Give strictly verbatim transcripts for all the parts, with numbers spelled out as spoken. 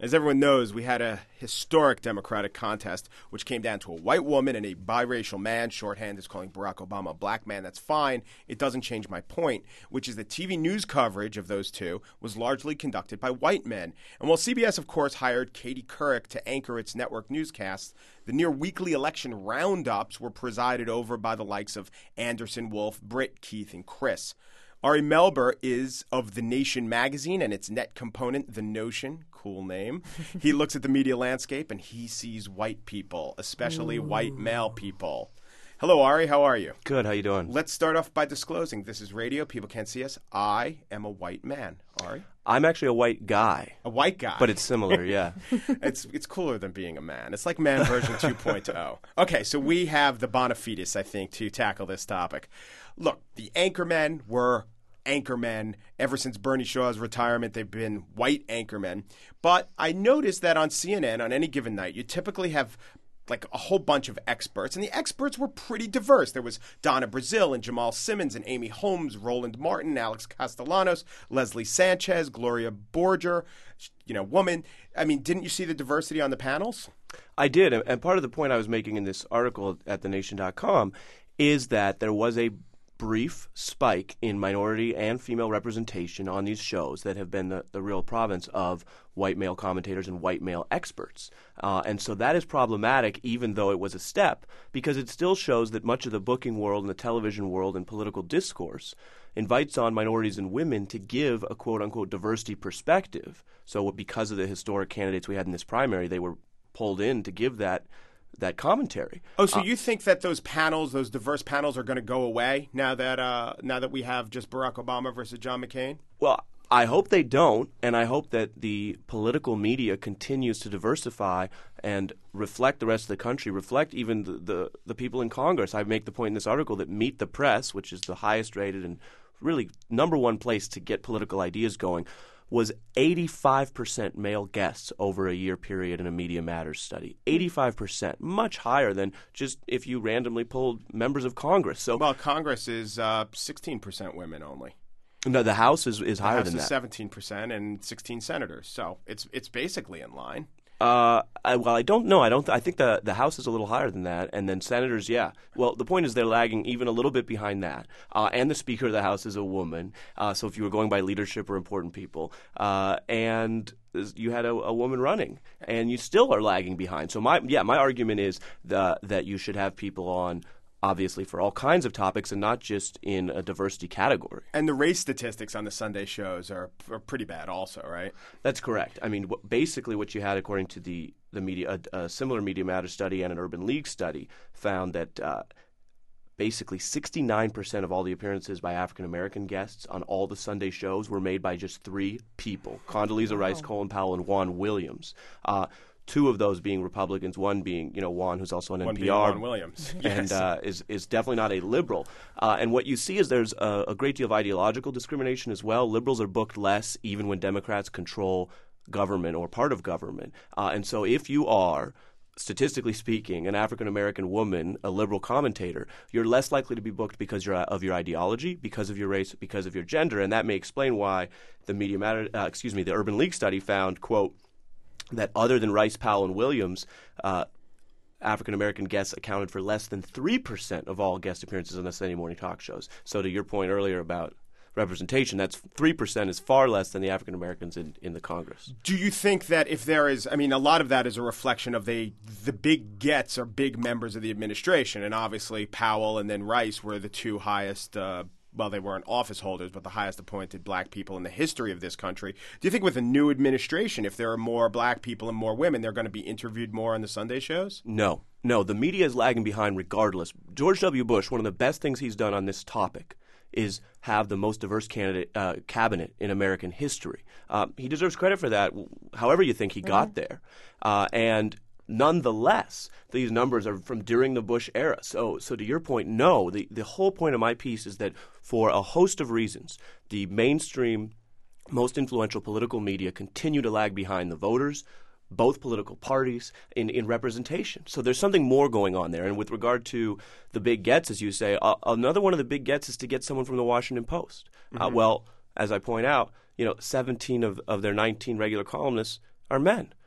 As everyone knows, we had a historic Democratic contest, which came down to a white woman and a biracial man. Shorthand is calling Barack Obama a black man. That's fine. It doesn't change my point, which is that T V news coverage of those two was largely conducted by white men. And while C B S, of course, hired Katie Couric to anchor its network newscasts, the near-weekly election roundups were presided over by the likes of Anderson, Wolf, Britt, Keith, and Chris. Ari Melber is of The Nation magazine and its net component, The Notion. Cool name. He looks at the media landscape and he sees white people, especially Ooh. white male people. Hello, Ari. How are you? Good. How you doing? Let's start off by disclosing this is radio. People can't see us. I am a white man. Ari? I'm actually a white guy. A white guy. But it's similar, yeah. it's it's cooler than being a man. It's like man version two point oh. Okay, so we have the bona fides, I think, to tackle this topic. Look, the anchormen were anchormen. Ever since Bernie Shaw's retirement, they've been white anchormen. But I noticed that on C N N, on any given night, you typically have like a whole bunch of experts, and the experts were pretty diverse. There was Donna Brazile and Jamal Simmons and Amy Holmes, Roland Martin, Alex Castellanos, Leslie Sanchez, Gloria Borger, you know, woman. I mean, didn't you see the diversity on the panels? I did, and part of the point I was making in this article at the nation dot com is that there was a brief spike in minority and female representation on these shows that have been the, the real province of white male commentators and white male experts. Uh, and so that is problematic, even though it was a step, because it still shows that much of the booking world and the television world and political discourse invites on minorities and women to give a quote-unquote diversity perspective. So because of the historic candidates we had in this primary, they were pulled in to give that that commentary. Oh, so uh, you think that those panels, those diverse panels, are going to go away now that uh, now that we have just Barack Obama versus John McCain? Well, I hope they don't, and I hope that the political media continues to diversify and reflect the rest of the country, reflect even the, the, the people in Congress. I make the point in this article that Meet the Press, which is the highest rated and really number one place to get political ideas going, was eighty-five percent male guests over a year period in a Media Matters study. eighty-five percent, much higher than just if you randomly pulled members of Congress. So, well, Congress is uh, sixteen percent women only. No, the House is, is the higher House than is that. seventeen percent and sixteen senators. So it's it's basically in line. Uh, I, well, I don't know. I don't. Th- I think the the House is a little higher than that, and then senators, yeah. Well, the point is they're lagging even a little bit behind that. Uh, and the Speaker of the House is a woman. Uh, so if you were going by leadership or important people, uh, and you had a, a woman running, and you still are lagging behind. So my yeah, my argument is the, that you should have people on, obviously, for all kinds of topics and not just in a diversity category. And the race statistics on the Sunday shows are, are pretty bad also, right? That's correct. I mean, w- basically what you had, according to the, the media, a, a similar Media Matters study and an Urban League study, found that uh, basically sixty-nine percent of all the appearances by African-American guests on all the Sunday shows were made by just three people, Condoleezza wow. Rice, Colin Powell, and Juan Williams. Uh, Two of those being Republicans, one being, you know, Juan, who's also on one N Being P R, Juan Williams, and yes. uh, is is definitely not a liberal. Uh, and what you see is there's a, a great deal of ideological discrimination as well. Liberals are booked less, even when Democrats control government or part of government. Uh, and so, if you are, statistically speaking, an African American woman, a liberal commentator, you're less likely to be booked because you're, of your ideology, because of your race, because of your gender, and that may explain why the Media Matter, uh, excuse me, the Urban League study found, quote, that other than Rice, Powell, and Williams, uh, African-American guests accounted for less than three percent of all guest appearances on the Sunday morning talk shows. So to your point earlier about representation, that's three percent is far less than the African-Americans in, in the Congress. Do you think that if there is, I mean, a lot of that is a reflection of the, the big gets are big members of the administration, and obviously Powell and then Rice were the two highest uh well, they weren't office holders, but the highest appointed black people in the history of this country. Do you think with a new administration, if there are more black people and more women, they're going to be interviewed more on the Sunday shows? No. No, the media is lagging behind regardless. George W. Bush, one of the best things he's done on this topic is have the most diverse candidate uh, cabinet in American history. Uh, he deserves credit for that, however you think he mm-hmm. got there. Uh, and nonetheless, these numbers are from during the Bush era. So, so to your point, no. The, the whole point of my piece is that for a host of reasons, the mainstream, most influential political media continue to lag behind the voters, both political parties, in, in representation. So there's something more going on there. And with regard to the big gets, as you say, uh, another one of the big gets is to get someone from the Washington Post. Mm-hmm. Uh, well, as I point out, you know, seventeen of, of their nineteen regular columnists are men.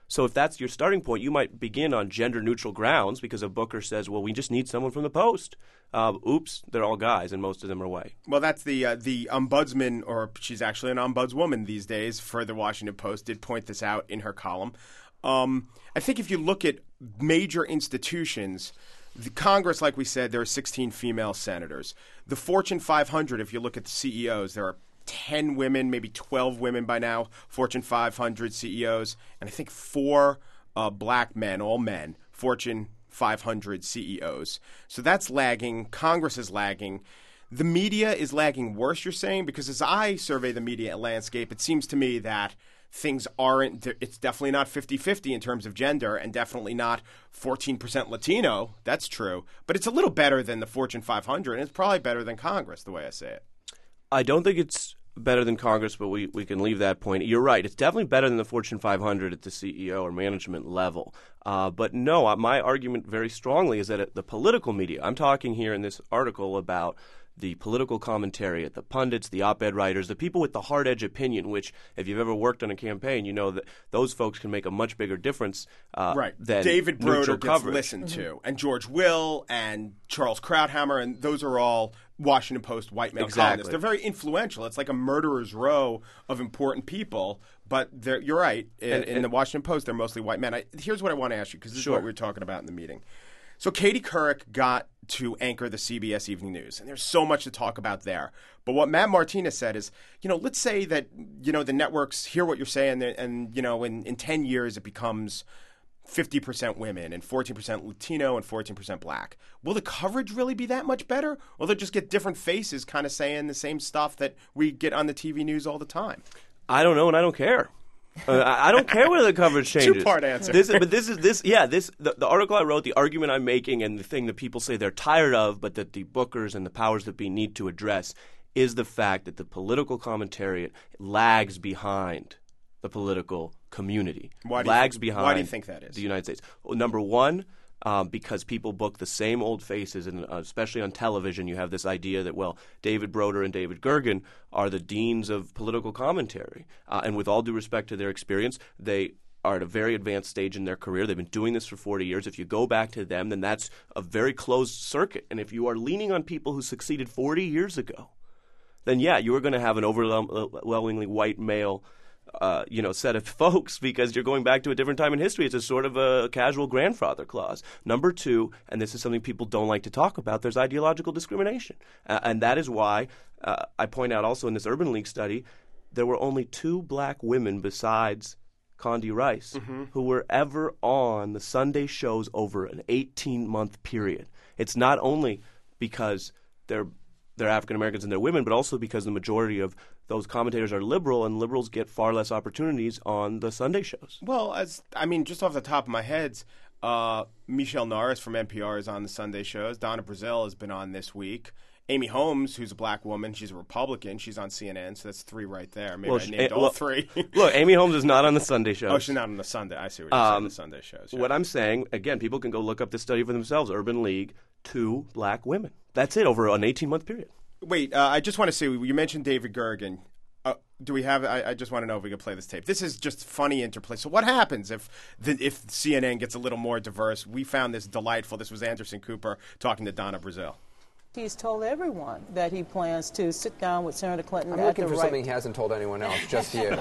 So if that's your starting point, you might begin on gender-neutral grounds because a booker says, well, we just need someone from the Post. Uh, oops, they're all guys, and most of them are white. Well, that's the uh, the ombudsman, or she's actually an ombudswoman these days, for the Washington Post, did point this out in her column. Um, I think if you look at major institutions, the Congress, like we said, there are sixteen female senators. The Fortune five hundred, if you look at the C E Os, there are ten women, maybe twelve women by now, Fortune five hundred C E Os, and I think four uh, black men, all men, Fortune five hundred C E Os. So that's lagging. Congress is lagging. The media is lagging worse, you're saying, because as I survey the media landscape, it seems to me that things aren't – it's definitely not fifty-fifty in terms of gender, and definitely not fourteen percent Latino. That's true. But it's a little better than the Fortune five hundred, and it's probably better than Congress, the way I say it. I don't think it's better than Congress, but we, we can leave that point. You're right. It's definitely better than the Fortune five hundred at the C E O or management level. Uh, but no, my argument very strongly is that at the political media – I'm talking here in this article about – the political commentariat, the pundits, the op-ed writers, the people with the hard-edge opinion, which if you've ever worked on a campaign, you know that those folks can make a much bigger difference uh, right. than David Broder gets coverage. listened mm-hmm. to, and George Will and Charles Krauthammer, and those are all Washington Post white male exactly. columnists. They're very influential. It's like a murderer's row of important people, but you're right. In, and, and, in the Washington Post, they're mostly white men. I, here's what I want to ask you, because this sure. is what we were talking about in the meeting. So Katie Couric got to anchor the C B S Evening News, and there's so much to talk about there. But what Matt Martinez said is, you know, let's say that, you know, the networks hear what you're saying, and, and you know, in, in ten years it becomes fifty percent women and fourteen percent Latino and fourteen percent black. Will the coverage really be that much better? Or they'll just get different faces kind of saying the same stuff that we get on the T V news all the time? I don't know, and I don't care. Uh, I don't care whether the coverage changes. Two-part answer. This, but this is this. Yeah, this the, the article I wrote, the argument I'm making, and the thing that people say they're tired of, but that the bookers and the powers that be need to address, is the fact that the political commentariat lags behind the political community. Why do lags you, behind. Why do you think that is? The United States. Well, number one. Um, because people book the same old faces, and uh, especially on television, you have this idea that, well, David Broder and David Gergen are the deans of political commentary. Uh, and with all due respect to their experience, they are at a very advanced stage in their career. They've been doing this for forty years. If you go back to them, then that's a very closed circuit. And if you are leaning on people who succeeded forty years ago, then, yeah, you are going to have an overwhelmingly white male Uh, you know, set of folks, because you're going back to a different time in history. It's a sort of a casual grandfather clause. Number two, and this is something people don't like to talk about, there's ideological discrimination. Uh, and that is why uh, I point out also in this Urban League study, there were only two black women besides Condi Rice mm-hmm. who were ever on the Sunday shows over an eighteen-month period. It's not only because they're they're African Americans and they're women, but also because the majority of those commentators are liberal, and liberals get far less opportunities on the Sunday shows. Well, as I mean, just off the top of my head, uh, Michelle Norris from N P R is on the Sunday shows. Donna Brazile has been on this week. Amy Holmes, who's a black woman, she's a Republican. She's on C N N, so that's three right there. Maybe well, I named uh, all well, three. Look, Amy Holmes is not on the Sunday shows. Oh, she's not on the Sunday. I see what you're um, saying, the Sunday shows. Yeah. What I'm saying, again, people can go look up this study for themselves. Urban League, two black women. That's it, over an eighteen-month period. Wait, uh, I just want to say, you mentioned David Gergen. Uh, do we have? I, I just want to know if we can play this tape. This is just funny interplay. So what happens if the, if C N N gets a little more diverse? We found this delightful. This was Anderson Cooper talking to Donna Brazile. He's told everyone that he plans to sit down with Senator Clinton. I'm at looking the for right something he hasn't told anyone else, just you.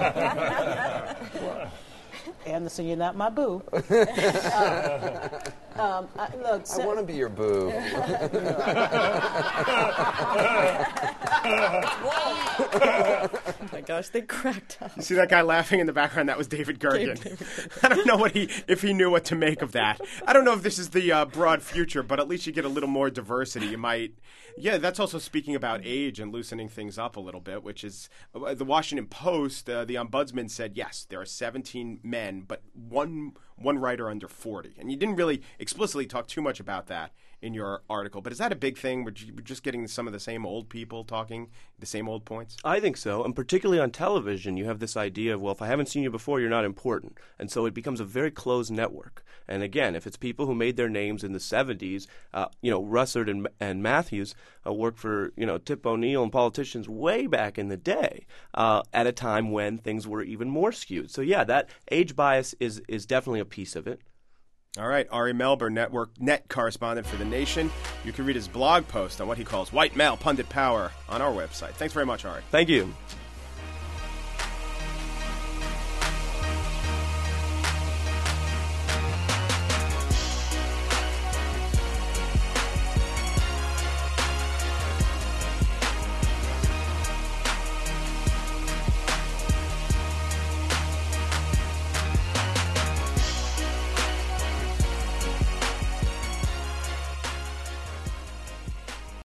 Well, Anderson, you're not my boo. uh, um, I, look, I want to be your boo. Oh my gosh, they cracked up. You see that guy laughing in the background? That was David Gergen. David Gergen. I don't know what he if he knew what to make of that. I don't know if this is the uh, broad future, but at least you get a little more diversity. You might, yeah. That's also speaking about age and loosening things up a little bit, which is uh, the Washington Post. Uh, the ombudsman said yes, there are seventeen men, but one one writer under forty. And you didn't really explicitly talk too much about that in your article. But is that a big thing? We're just getting some of the same old people talking the same old points? I think so. And particularly on television, you have this idea of, well, if I haven't seen you before, you're not important. And so it becomes a very closed network. And again, if it's people who made their names in the seventies, uh, you know, Russert and, and Matthews uh, worked for, you know, Tip O'Neill and politicians way back in the day uh, at a time when things were even more skewed. So, yeah, that age bias is, is definitely a piece of it. All right, Ari Melber, network net correspondent for The Nation. You can read his blog post on what he calls white male pundit power on our website. Thanks very much, Ari. Thank you.